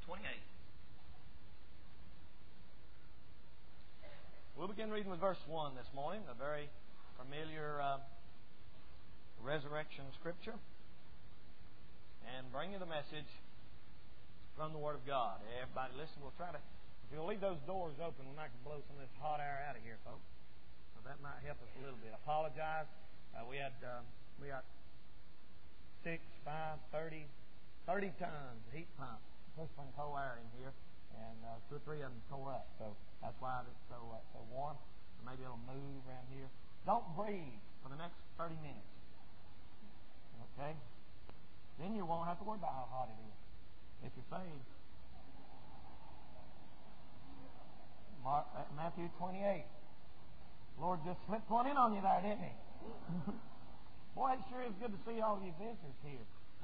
28. We'll begin reading with verse 1 this morning, a very familiar resurrection scripture, and bring you the message from the Word of God. Everybody listen, we'll try to, if you'll leave those doors open, we might blow some of this hot air out of here, folks. So that might help us a little bit. I apologize. We got 6, 5, 30 tons heat pump pushing cold air in here, and 2 or 3 of them tore up. So that's why it's so warm. Maybe it'll move around here. Don't breathe for the next 30 minutes. Okay? Then you won't have to worry about how hot it is if you're saved. Matthew 28. Lord just slipped one in on you there, didn't he? Boy, it sure is good to see all you visitors here.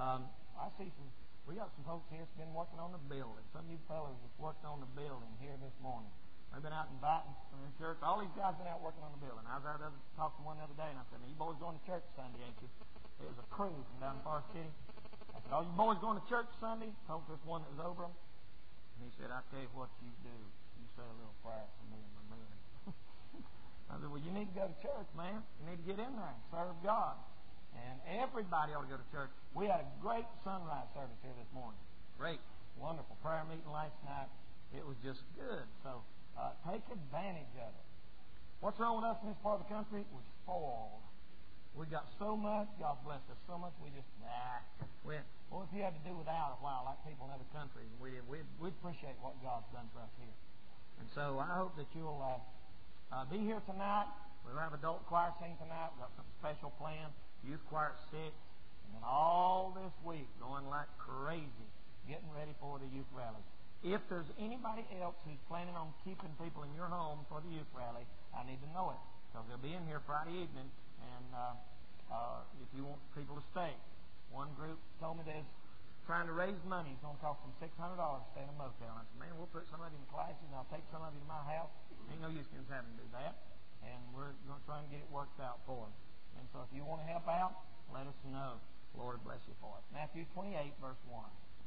We got some folks here that's been working on the building. Some of you fellows that's working on the building here this morning. They've been out inviting from the church. All these guys been out working on the building. I was out talking to one the other day, and I said, "You boys going to church Sunday, ain't you?" It was a crew from down in Forest City. I said, "All you boys going to church Sunday?" Told this one that was over them. And he said, "I tell you what you do. You say a little prayer for me and my men." I said, "Well, you need to go to church, man. You need to get in there and serve God. And everybody ought to go to church." We had a great sunrise service here this morning. Great. Wonderful prayer meeting last night. It was just good. So take advantage of it. What's wrong with us in this part of the country? We're spoiled. We got so much. God blessed us so much. We just, well, if you had to do without a while, like people in other countries, we'd appreciate what God's done for us here. And so I hope that you'll be here tonight. We'll have adult choir sing tonight. We've got some special planned. Youth choir at 6. And then all this week going like crazy, getting ready for the youth rally. If there's anybody else who's planning on keeping people in your home for the youth rally, I need to know it. Because they'll be in here Friday evening, and if you want people to stay. One group told me they're trying to raise money. It's going to cost them $600 to stay in a motel. And I said, "Man, we'll put some of you in classes, and I'll take some of you to my house." Ain't no use in having to do that. And we're going to try and get it worked out for them. And so if you want to help out, let us know. Lord bless you for it. Matthew 28, verse 1.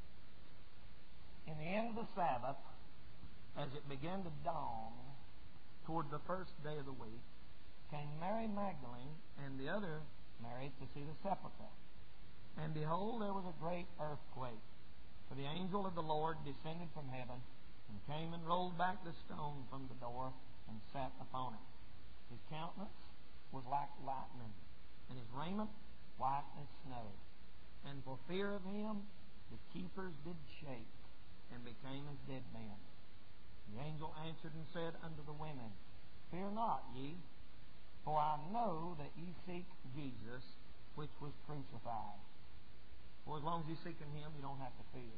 In the end of the Sabbath, as it began to dawn toward the first day of the week, came Mary Magdalene and the other Mary to see the sepulchre. And behold, there was a great earthquake. For the angel of the Lord descended from heaven and came and rolled back the stone from the door and sat upon it. His countenance was like lightning, and his raiment white as snow. And for fear of him, the keepers did shake, and became as dead men. The angel answered and said unto the women, "Fear not ye, for I know that ye seek Jesus, which was crucified." For as long as you're seeking him, you don't have to fear.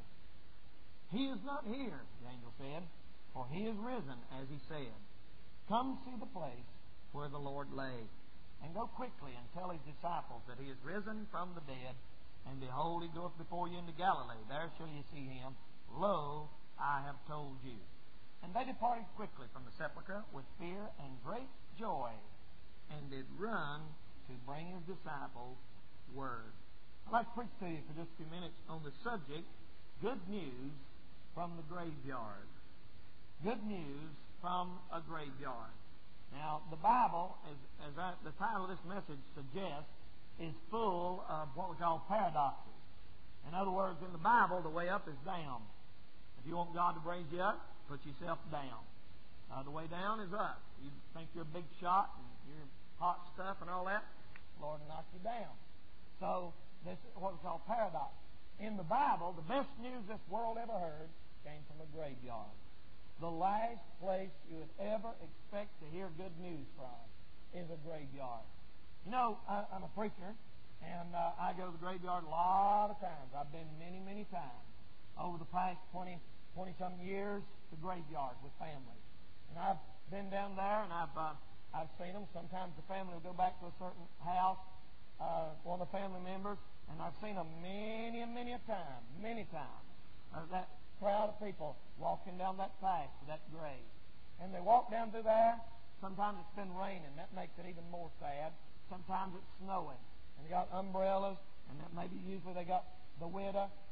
"He is not here," the angel said, "for he is risen, as he said. Come see the place where the Lord lay, and go quickly and tell his disciples that he is risen from the dead, and behold, he goeth before you into Galilee. There shall you see him. Lo, I have told you." And they departed quickly from the sepulchre with fear and great joy, and did run to bring his disciples word. I'd like to preach to you for just a few minutes on the subject, good news from the graveyard. Good news from a graveyard. Now, the Bible, the title of this message suggests, is full of what we call paradoxes. In other words, in the Bible, the way up is down. If you want God to raise you up, put yourself down. The way down is up. You think you're a big shot and you're hot stuff and all that, the Lord will knock you down. So, this is what we call paradox. In the Bible, the best news this world ever heard came from a graveyard. The last place you would ever expect to hear good news from is a graveyard. You know, I'm a preacher, and I go to the graveyard a lot of times. I've been many, many times over the past 20-some years to graveyards with families. And I've been down there, and I've seen them. Sometimes the family will go back to a certain house, one of the family members, and I've seen them many times. That crowd of people walking down that path to that grave. And they walk down through there. Sometimes it's been raining. That makes it even more sad. Sometimes it's snowing. And they got umbrellas. And that maybe usually they got the widow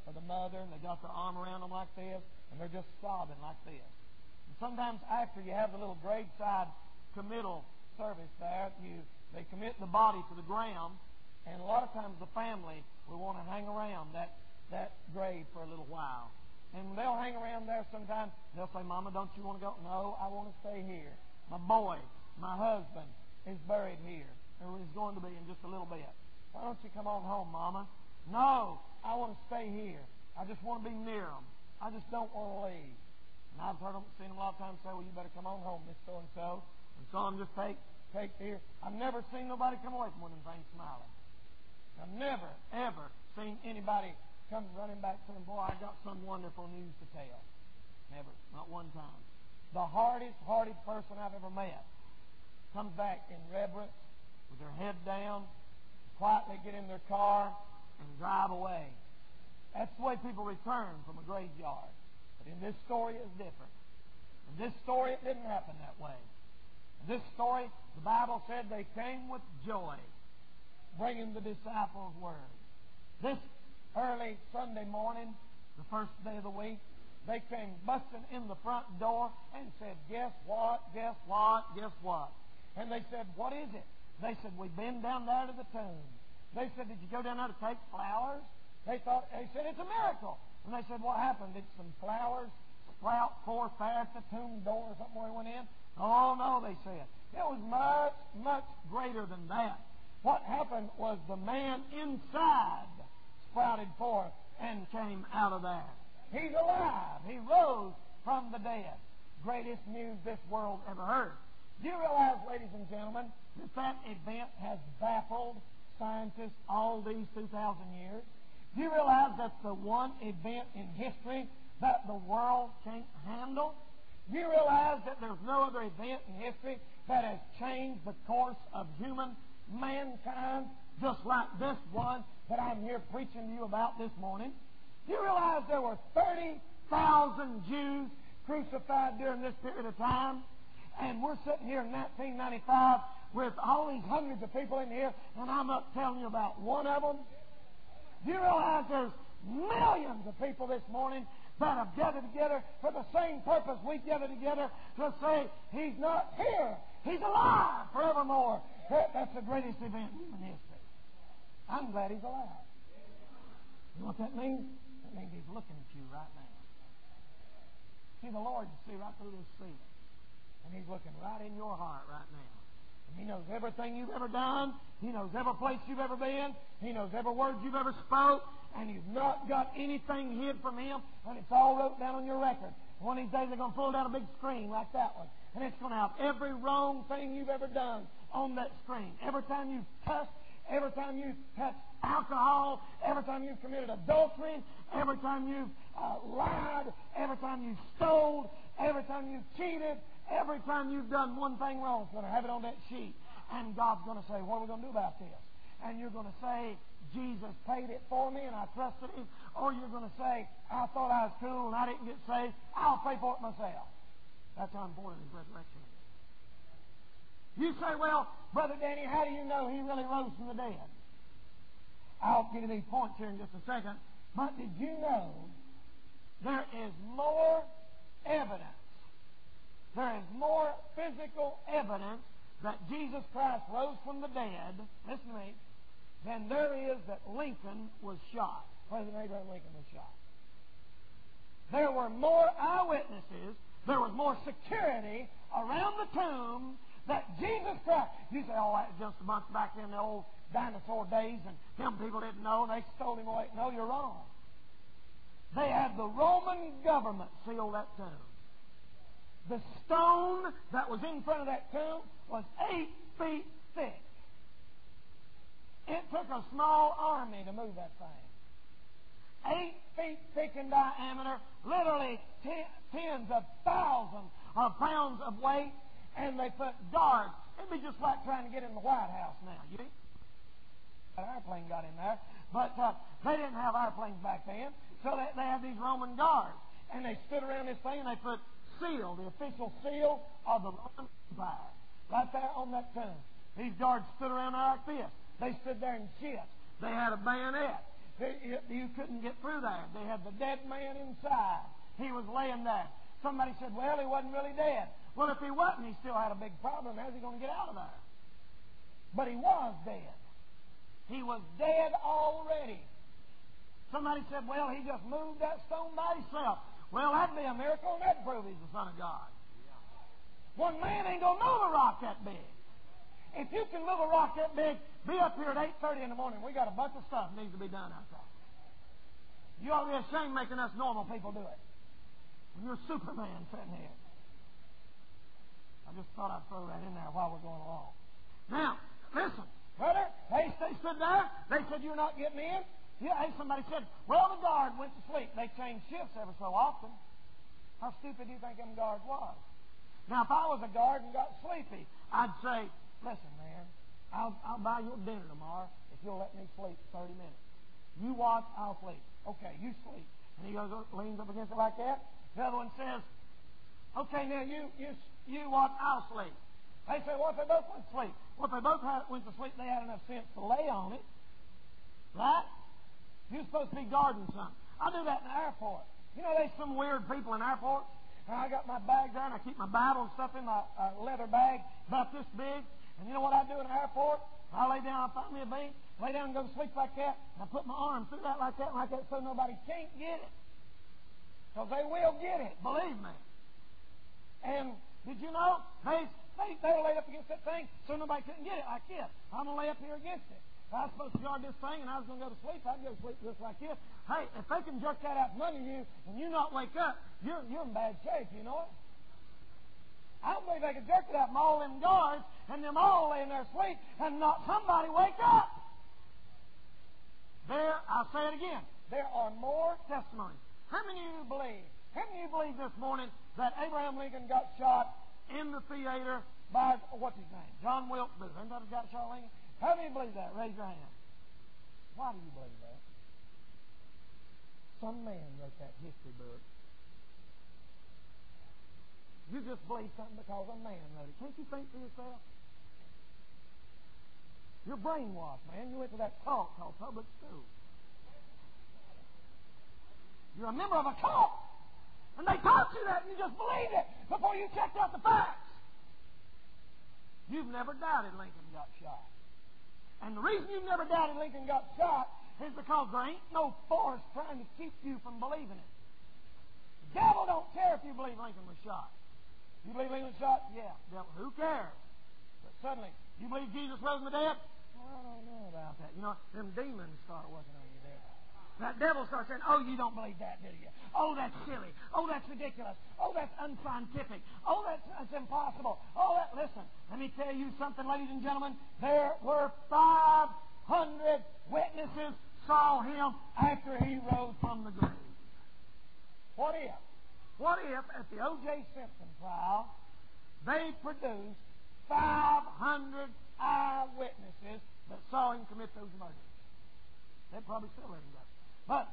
or the mother, and they got their arm around them like this, and they're just sobbing like this. And sometimes after you have the little graveside committal service there, they commit the body to the ground, and a lot of times the family will want to hang around that grave for a little while. And they'll hang around there sometimes. They'll say, Mama, don't you want to go? No, I want to stay here. My boy, my husband, is buried here, or is going to be in just a little bit. Why don't you come on home, Mama? No, I want to stay here. I just want to be near them. I just don't want to leave. And I've seen them a lot of times say, well, you better come on home, Miss So-and-so. And so I'm just take here. I've never seen nobody come away from one of them things smiling. I've never, ever seen anybody come running back saying, boy, I got some wonderful news to tell. Never. Not one time. The hardest person I've ever met comes back in reverence with their head down, quietly get in their car and drive away. That's the way people return from a graveyard. But in this story, it's different. In this story, it didn't happen that way. In this story, the Bible said they came with joy, bringing the disciples word. This early Sunday morning, the first day of the week, they came busting in the front door and said, guess what, guess what, guess what? And they said, what is it? They said, we've been down there to the tomb. They said, did you go down there to take flowers? They said, it's a miracle. And they said, what happened? Did some flowers sprout forth there at the tomb door or something where he went in? Oh, no, they said. It was much, much greater than that. What happened was the man inside sprouted forth and came out of there. He's alive. He rose from the dead. Greatest news this world ever heard. Do you realize, ladies and gentlemen, that event has baffled scientists all these 2,000 years? Do you realize that's the one event in history that the world can't handle? Do you realize that there's no other event in history that has changed the course of mankind just like this one that I'm here preaching to you about this morning? Do you realize there were 30,000 Jews crucified during this period of time? And we're sitting here in 1995 with all these hundreds of people in here, and I'm up telling you about one of them. Do you realize there's millions of people this morning that have gathered together for the same purpose we gathered together to say, He's not here, He's alive forevermore. That's the greatest event in human history. I'm glad He's alive. You know what that means? That means He's looking at you right now. See, the Lord can see right through this ceiling. And He's looking right in your heart right now. And He knows everything you've ever done. He knows every place you've ever been. He knows every word you've ever spoke. And you've not got anything hid from Him. And it's all wrote down on your record. One of these days they're going to pull down a big screen like that one. And it's going to have every wrong thing you've ever done on that screen. Every time you've cussed, every time you've touched alcohol, every time you've committed adultery, every time you've lied, every time you've stole, every time you've cheated, every time you've done one thing wrong, it's going to have it on that sheet. And God's going to say, what are we going to do about this? And you're going to say, Jesus paid it for me and I trusted Him. Or you're going to say, I thought I was cool and I didn't get saved. I'll pay for it myself. That's how important His resurrection is. You say, well, Brother Danny, how do you know He really rose from the dead? I'll give you these points here in just a second. But did you know there is more evidence? There is more physical evidence that Jesus Christ rose from the dead, listen to me, than there is that Lincoln was shot. President Abraham Lincoln was shot. There were more eyewitnesses, there was more security around the tomb that Jesus Christ. You say, oh, that was just a bunch back in the old dinosaur days and them people didn't know and they stole Him away. No, you're wrong. They had the Roman government seal that tomb. The stone that was in front of that tomb was 8 feet thick. It took a small army to move that thing. 8 feet thick in diameter, literally tens of thousands of pounds of weight, and they put guards. It'd be just like trying to get in the White House now. You think? An airplane got in there, but they didn't have airplanes back then, so they had these Roman guards, and they stood around this thing and they put seal, the official seal of the Roman Empire, right there on that tomb. These guards stood around there like this. They stood there in shifts. They had a bayonet. You couldn't get through there. They had the dead man inside. He was laying there. Somebody said, well, he wasn't really dead. Well, if he wasn't, he still had a big problem. How's he going to get out of there? But he was dead. He was dead already. Somebody said, well, he just moved that stone by himself. Well, that'd be a miracle, and that'd prove he's the Son of God. One man ain't going to move a rock that big. If you can move a rock that big, be up here at 8:30 in the morning. We got a bunch of stuff that needs to be done out there. You ought to be ashamed making us normal people do it. When you're Superman sitting here. I just thought I'd throw that in there while we're going along. Now, listen, brother, they stood there. They said, you're not getting in. Somebody said, well, the guard went to sleep. They changed shifts every so often. How stupid do you think them guards was? Now, if I was a guard and got sleepy, I'd say, listen, man, I'll buy your dinner tomorrow if you'll let me sleep 30 minutes. You watch, I'll sleep. Okay, you sleep. And he goes, leans up against it like that. The other one says, okay, now you watch, I'll sleep. They say, well, if they both went to sleep. Well, if they both went to sleep, they had enough sense to lay on it. Right? You're supposed to be guarding something. I do that in the airport. You know, there's some weird people in airports. And I got my bag there, and I keep my Bible and stuff in my leather bag about this big. And you know what I do in the airport? I lay down, I find me a bench, lay down and go to sleep like that, and I put my arm through that, so nobody can't get it. Because they will get it, believe me. And did you know, they were laid up against that thing, so nobody couldn't get it like this. I'm going to lay up here against it. If I was supposed to guard this thing and I was going to go to sleep, I'd go to sleep just like this. Hey, if they can jerk that out from under you and you not wake up, you're in bad shape, you know it? I don't believe they could jerk it out from all them guards and them all laying there asleep and not somebody wake up. I'll say it again, there are more testimonies. How many of you believe this morning that Abraham Lincoln got shot in the theater by, what's his name? John Wilkes Booth. Anybody got shot Lincoln? How many believe that? Raise your hand. Why do you believe that? Some man wrote that history book. You just believe something because a man wrote it. Can't you think for yourself? You're brainwashed, man. You went to that cult called public school. You're a member of a cult. And they taught you that and you just believed it before you checked out the facts. You've never doubted Lincoln got shot. And the reason you've never doubted Lincoln got shot is because there ain't no force trying to keep you from believing it. The devil don't care if you believe Lincoln was shot. You believe Lincoln was shot? Yeah. Devil, who cares? But suddenly, you believe Jesus rose from the dead? Well, I don't know about that. You know, them demons start working on you there. That devil starts saying, oh, you don't believe that, do you? Oh, that's silly. Oh, that's ridiculous. Oh, that's unscientific. Oh, that's impossible. Oh, listen, let me tell you something, ladies and gentlemen. There were 500 witnesses saw him after he rose from the grave. What if at the O.J. Simpson trial, they produced 500 eyewitnesses that saw him commit those murders? They'd probably still let him go. But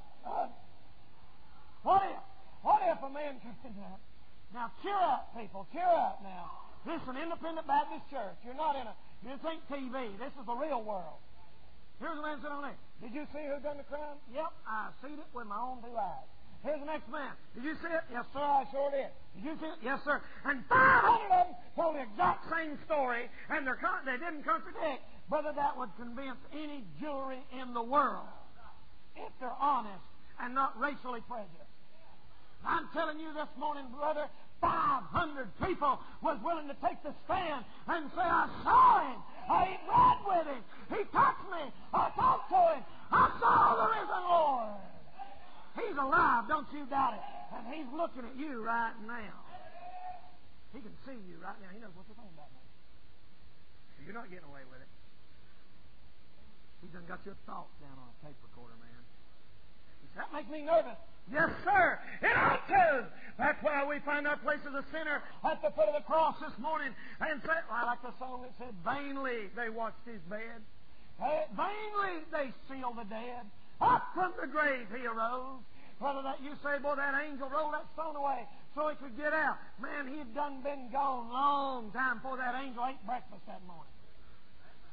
what if a man comes in there? Now cheer up, people, cheer up now. This is an independent Baptist church. This ain't TV. This is the real world. Here's a man sitting on there. Did you see who done the crime? Yep, I seen it with my own two eyes. Here's the next man. Did you see it? Yes, sir, I sure did. Did you see it? Yes, sir. And 500 of them told the exact same story, and they didn't contradict. Brother, that would convince any jury in the world if they're honest and not racially prejudiced. I'm telling you this morning, brother, 500 people was willing to take the stand and say, I saw him. I ate bread with him. He touched me. I talked to him. I saw the risen Lord. He's alive. Don't you doubt it. And he's looking at you right now. He can see you right now. He knows what you're thinking about now. You're not getting away with it. He's done got your thoughts down on a tape recorder, man. He said, that makes me nervous. Yes, sir. It ought to. That's why we find our place as a sinner at the foot of the cross this morning. And say, I like the song that said, vainly they watched his bed. Vainly they sealed the dead. Up from the grave he arose. Brother, that you say, boy, that angel rolled that stone away so he could get out. Man, he'd done been gone long time before that angel ate breakfast that morning.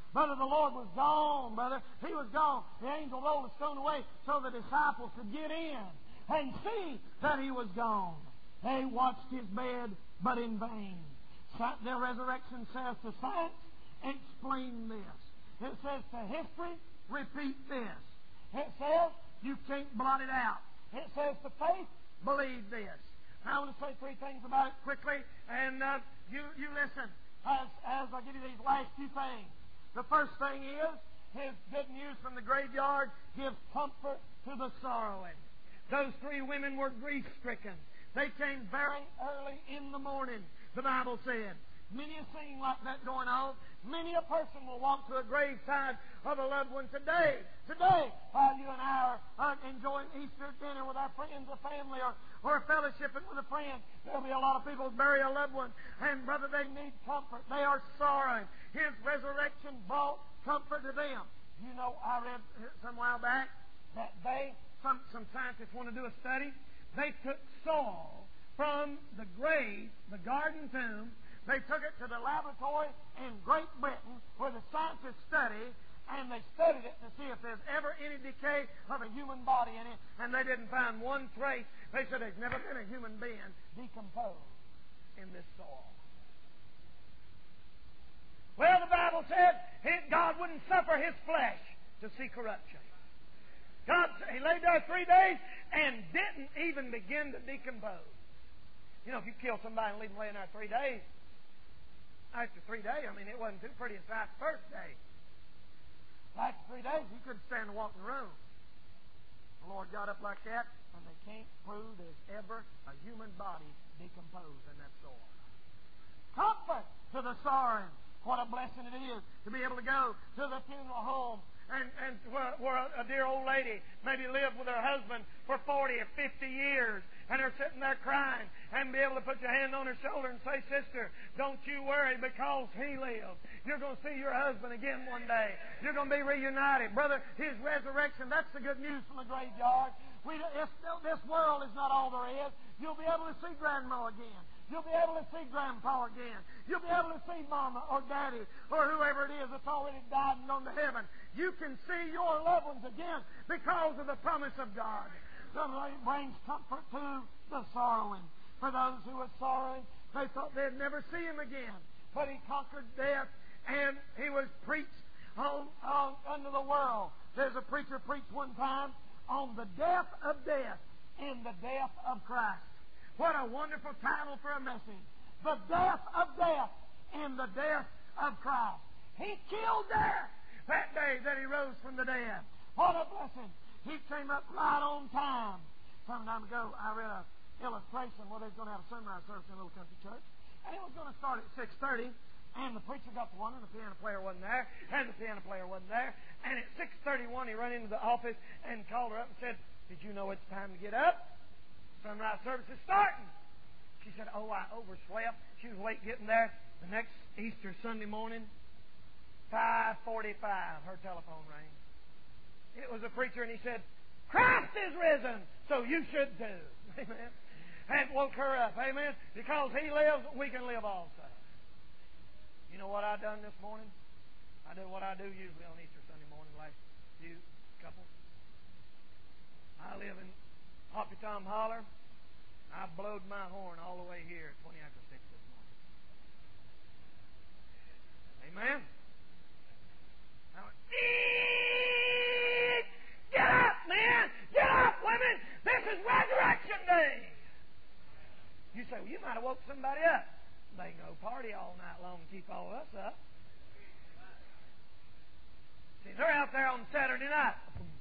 Brother, the Lord was gone, brother. He was gone. The angel rolled the stone away so the disciples could get in and see that He was gone. They watched His bed, but in vain. Their resurrection says to science, explain this. It says to history, repeat this. It says you can't blot it out. It says to faith, believe this. Now, I want to say three things about it quickly, and you listen as I give you these last few things. The first thing is, His good news from the graveyard gives comfort to the sorrowing. Those three women were grief-stricken. They came very early in the morning, the Bible said. Many a scene like that going on. Many a person will walk to a graveside of a loved one today. While you and I are enjoying Easter dinner with our friends or family or fellowshipping with a friend, there'll be a lot of people who bury a loved one. And, brother, they need comfort. They are sorrowing. His resurrection brought comfort to them. You know, I read some while back that some scientists want to do a study. They took soil from the grave, the garden tomb. They took it to the laboratory in Great Britain where the scientists study, and they studied it to see if there's ever any decay of a human body in it, and they didn't find one trace. They said there's never been a human being decomposed in this soil. Well, the Bible said God wouldn't suffer His flesh to see corruption. He laid there 3 days and didn't even begin to decompose. You know, if you kill somebody and leave them laying there 3 days, after 3 days, I mean, it wasn't too pretty inside the first day. After 3 days, you couldn't stand to walk in the room. The Lord got up like that, and they can't prove there's ever a human body decomposed in that soil. Comfort to the sorrowing. What a blessing it is to be able to go to the funeral home and where a dear old lady maybe lived with her husband for 40 or 50 years, and they're sitting there crying, and be able to put your hand on her shoulder and say, sister, don't you worry because he lives. You're going to see your husband again one day. You're going to be reunited. Brother, His resurrection, that's the good news from the graveyard. This world is not all there is. You'll be able to see Grandma again. You'll be able to see Grandpa again. You'll be able to see Mama or Daddy or whoever it is that's already died and gone to heaven. You can see your loved ones again because of the promise of God. It brings comfort to the sorrowing. For those who were sorrowing, they thought they'd never see Him again. But He conquered death, and He was preached unto the world. There's a preacher preached one time on the death of death and the death of Christ. What a wonderful title for a message. The death of death and the death of Christ. He killed death that day that He rose from the dead. What a blessing. He came up right on time. Some time ago, I read an illustration where they was going to have a sunrise service in a little country church. And it was going to start at 6:30. And the preacher got to one, and the piano player wasn't there. And the piano player wasn't there. And at 6:31, he ran into the office and called her up and said, did you know it's time to get up? Sunrise service is starting. She said, oh, I overslept. She was late getting there. The next Easter Sunday morning, 5:45, her telephone rang. It was a preacher, and he said, Christ is risen, so you should too. Amen. And woke her up. Amen. Because He lives, we can live also. You know what I done this morning? I did what I do usually on Easter Sunday morning, last few couple. I live in Hoppy Tom Holler. I blowed my horn all the way here at 20 after 6 this morning. Amen. I went, get up, man! Get up, women! This is Resurrection Day! You say, well, you might have woke somebody up. They can go party all night long and keep all of us up. See, they're out there on Saturday night.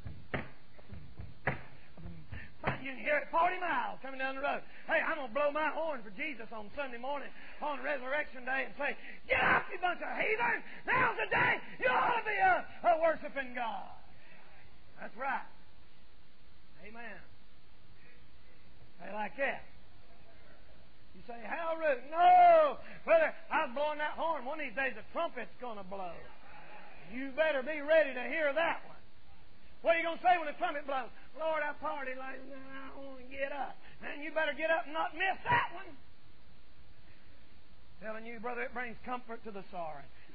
You can hear it 40 miles coming down the road. Hey, I'm going to blow my horn for Jesus on Sunday morning on Resurrection Day and say, get up, you bunch of heathens! Now's the day you ought to be worshiping God. That's right. Amen. Hey, like that. You say, how rude. No! Brother, I was blowing that horn. One of these days the trumpet's going to blow. You better be ready to hear that one. What are you going to say when the trumpet blows? Lord, I partied last night. I want to get up. Man, you better get up and not miss that one. Telling you, brother, it brings comfort to the sorrow.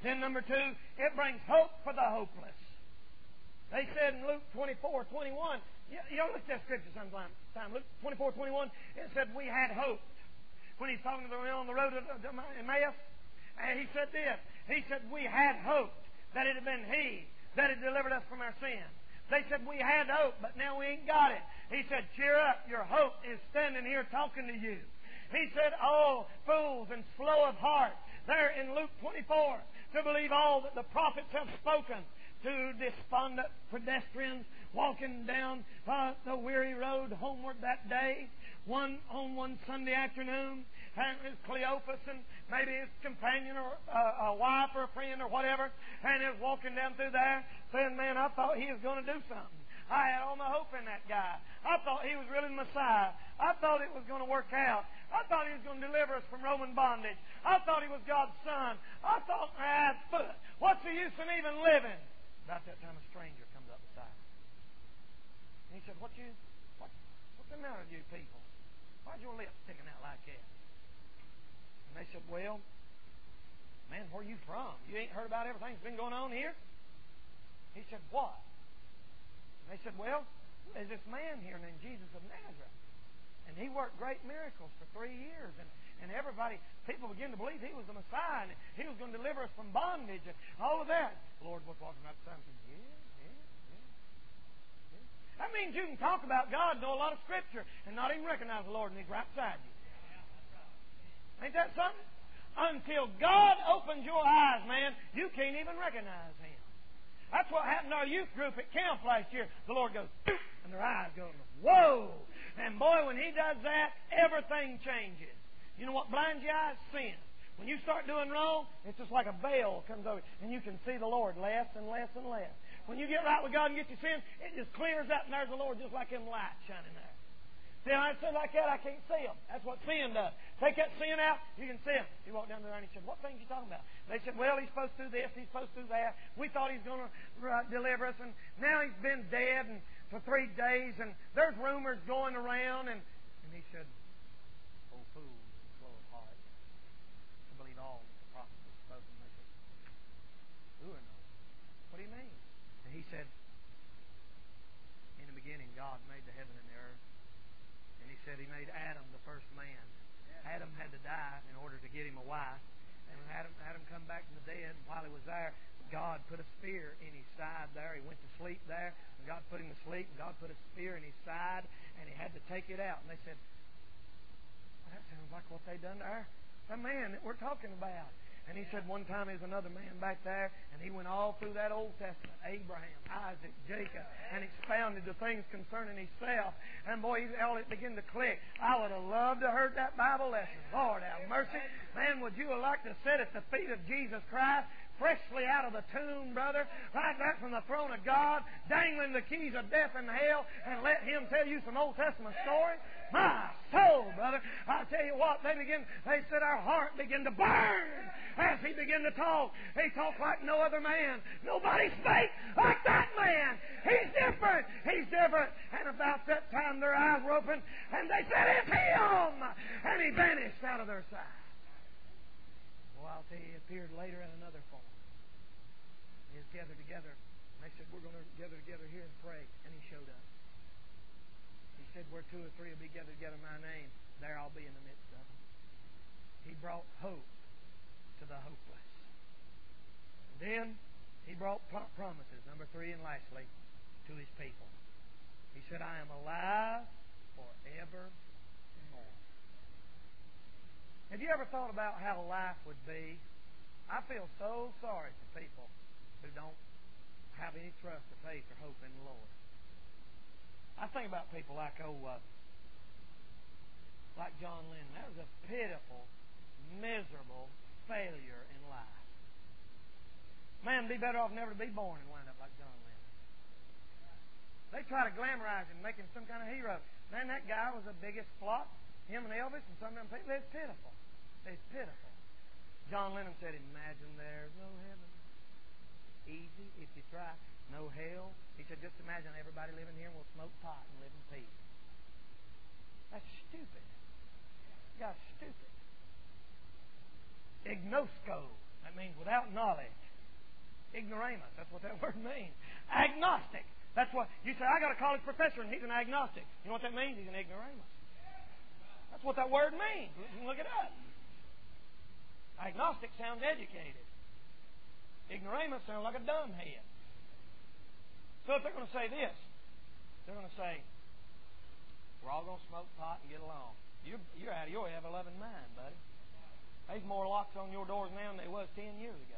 Then number two, it brings hope for the hopeless. They said in Luke 24:21, you look at that scripture sometime. Luke 24:21, it said we had hope. When he's talking to them on the road to Emmaus, and he said this. He said, we had hope that it had been He that had delivered us from our sins. They said, we had hope, but now we ain't got it. He said, cheer up. Your hope is standing here talking to you. He said, oh, fools and slow of heart, there in Luke 24, to believe all that the prophets have spoken, to despondent pedestrians walking down the weary road homeward that day. On one Sunday afternoon, and it was Cleophas and maybe his companion or a wife or a friend or whatever, and he was walking down through there saying, man, I thought he was going to do something. I had all my hope in that guy. I thought he was really the Messiah. I thought it was going to work out. I thought he was going to deliver us from Roman bondage. I thought he was God's Son. I thought, what's the use in even living? About that time, a stranger comes up beside him. And he said, what's the matter with you people? Why's your lips sticking out like that? And they said, well, man, where are you from? You ain't heard about everything that's been going on here? He said, what? And they said, well, there's this man here named Jesus of Nazareth. And he worked great miracles for 3 years. And people began to believe he was the Messiah. And he was going to deliver us from bondage and all of that. The Lord was walking right beside him and said, yeah. That means you can talk about God, know a lot of Scripture, and not even recognize the Lord, and He's right beside you. Ain't that something? Until God opens your eyes, man, you can't even recognize Him. That's what happened to our youth group at camp last year. The Lord goes, and their eyes go, whoa! And boy, when He does that, everything changes. You know what blinds your eyes? Sin. When you start doing wrong, it's just like a veil comes over, and you can see the Lord less and less and less. When you get right with God and get your sin, it just clears up, and there's the Lord just like them lights shining there. See, I said like that, I can't see Him. That's what sin does. Take that sin out, you can see Him. He walked down there and he said, what things are you talking about? They said, well, He's supposed to do this, He's supposed to do that. We thought He was going to deliver us, and now He's been dead for 3 days, and there's rumors going around. And he said, oh, fools and slow of heart, to believe all that the prophets have spoken. They said, who are no? What do you mean? And he said, in the beginning, God made the heaven and the earth. And He said He made Adam the first man. Adam had to die in order to get him a wife. And when Adam come back from the dead, and while he was there, God put a spear in his side there. He went to sleep there, and God put him to sleep, and God put a spear in his side, and He had to take it out. And they said, well, that sounds like what they done to the man that we're talking about. And he said one time there was another man back there, and he went all through that Old Testament, Abraham, Isaac, Jacob, and expounded the things concerning himself. And boy, all it began to click. I would have loved to have heard that Bible lesson. Lord have mercy. Man, would you have liked to sit at the feet of Jesus Christ, freshly out of the tomb, brother, right back from the throne of God, dangling the keys of death and hell, and let Him tell you some Old Testament stories? My soul, brother. I tell you what, they said our heart began to burn as He began to talk. He talked like no other man. Nobody spake like that man. He's different. He's different. And about that time their eyes were open, and they said, it's Him! And He vanished out of their sight. Well, I'll tell you, He appeared later in another form. He was gathered together, and they said, we're going to gather together here and pray. And He showed up. He said, where 2 or 3 will be gathered together in My name, there I'll be in the midst of them. He brought hope to the hopeless. And then He brought promises, number 3 and lastly, to His people. He said, I am alive forevermore. Have you ever thought about how life would be? I feel so sorry for people who don't have any trust or faith or hope in the Lord. I think about people like John Lennon. That was a pitiful, miserable failure in life. Man would be better off never to be born and wind up like John Lennon. They try to glamorize him, make him some kind of hero. Man, that guy was the biggest flop. Him and Elvis and some of them people. It's pitiful. It's pitiful. John Lennon said, imagine there's no heaven. Easy if you try. No hell. He said, just imagine everybody living here will smoke pot and live in peace. That's stupid. God's stupid. Ignosko. That That means without knowledge. Ignoramus. That's what that word means. Agnostic. That's what you say. I got a college professor and he's an agnostic. You know what that means? He's an ignoramus. That's what that word means. You can look it up. Agnostic sounds educated. Ignoramus sounds like a dumbhead. So if they're going to say this, they're going to say, we're all going to smoke pot and get along. You're out of your ever-loving mind, buddy. There's more locks on your doors now than there was 10 years ago.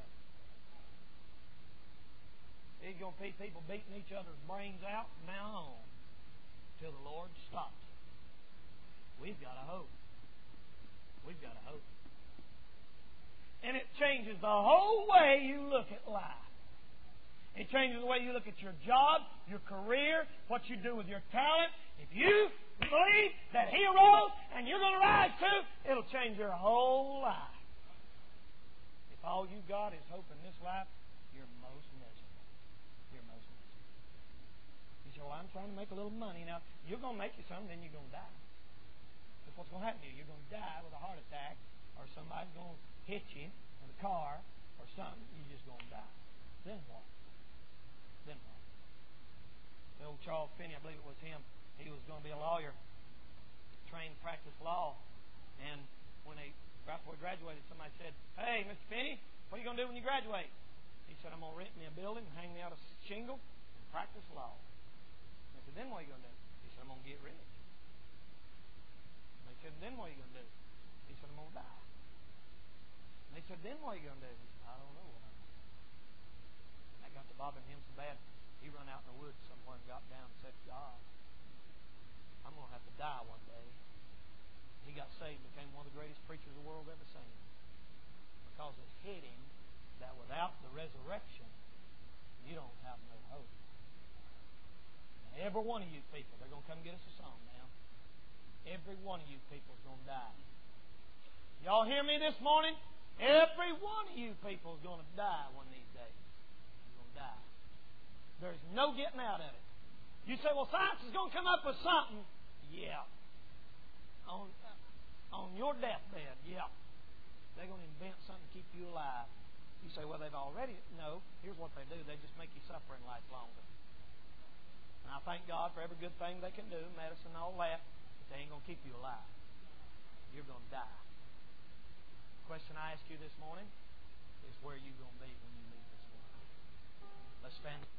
There's going to be people beating each other's brains out from now on till the Lord stops it. We've got a hope. We've got a hope. And it changes the whole way you look at life. It changes the way you look at your job, your career, what you do with your talent. If you believe that He arose and you're going to rise too, it'll change your whole life. If all you got is hope in this life, you're most miserable. You're most miserable. You say, well, I'm trying to make a little money. Now, you're going to make you some, then you're going to die. That's what's going to happen to you. You're going to die with a heart attack, or somebody's going to hit you in a car or something. You're just going to die. Then what? Then what? The old Charles Finney, I believe it was him, he was going to be a lawyer, trained to practice law. And when right before he graduated, somebody said, hey, Mr. Finney, what are you going to do when you graduate? He said, I'm going to rent me a building, hang me out a shingle, and practice law. They said, then what are you going to do? He said, I'm going to get rich. They said, then what are you going to do? He said, I'm going to die. And they said, then what are you going to do? He said, I don't know what I'm going to do. And that got to bothering him so bad, he run out in the woods somewhere and got down and said, God, I'm going to have to die one day. He got saved, became one of the greatest preachers the world's ever seen. Because it hit him that without the resurrection, you don't have no hope. Now, every one of you people, they're going to come get us a song now. Every one of you people is going to die. Y'all hear me this morning? Every one of you people is going to die one of these days. You're going to die. There's no getting out of it. You say, well, science is going to come up with something. Yeah. On your deathbed, yeah. They're going to invent something to keep you alive. You say, well, they've already. No. Here's what they do. They just make you suffer in life longer. And I thank God for every good thing they can do, medicine and all that, but they ain't going to keep you alive. You're going to die. The question I ask you this morning is, where are you going to be when you leave this world? Let's stand.